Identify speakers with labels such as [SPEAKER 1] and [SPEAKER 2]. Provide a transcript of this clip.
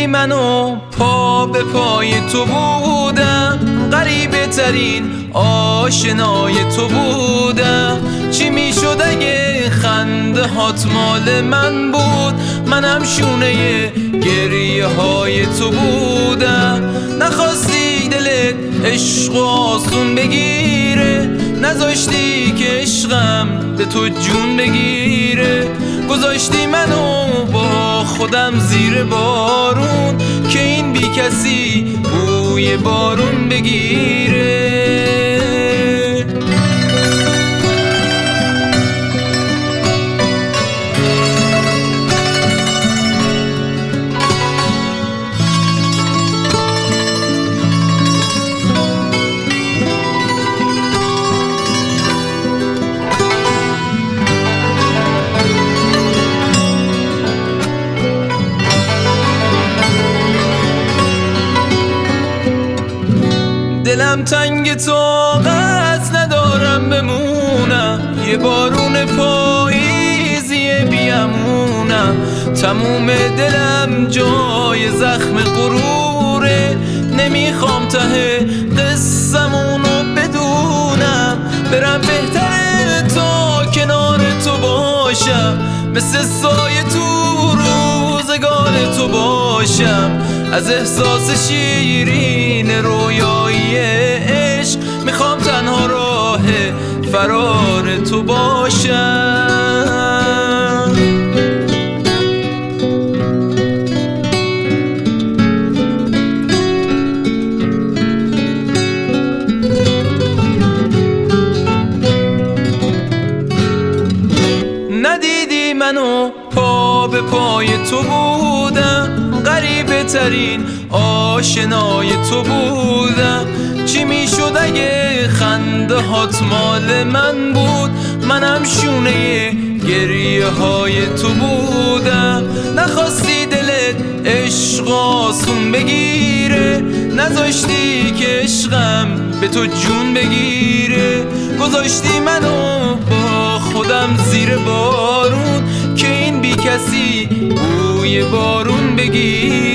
[SPEAKER 1] ندیدی منو پا به پای تو بودم، غریبه ترین آشنای تو بودم. چی میشد اگه خنده هات مال من بود، منم شونه گریه های تو بودم. نخواستی دلت عشق و آسون بگیره، نذاشتی که عشقم به تو جون بگیره. گذاشتی منو با خودم زیر بارون، که این بی کسی بوی بارون بگیره. دلم تنگ طاقت ندارم بمونم، یه بارون پاییزی بیامونم. تموم دلم جای زخم غروره، نمیخوام ته قصمونو بدونم. برم بهتره تا کنار تو باشم، مثل سایه تو روزگار تو باشم. از احساس شیرین رویایی عشق میخوام تنها راه فرار تو باشم. ندیدی منو پا به پای تو بودم، غریبه ترین آشنای تو بودم. چی میشد اگه خنده هات مال من بود، منم شونه گریه های تو بودم. نخواستی دلت عشق آسون بگیره، نذاشتی که عشقم به تو جون بگیره. گذاشتی منو با خودم زیر بارون، که این بی کسی بوی بارون بگیره.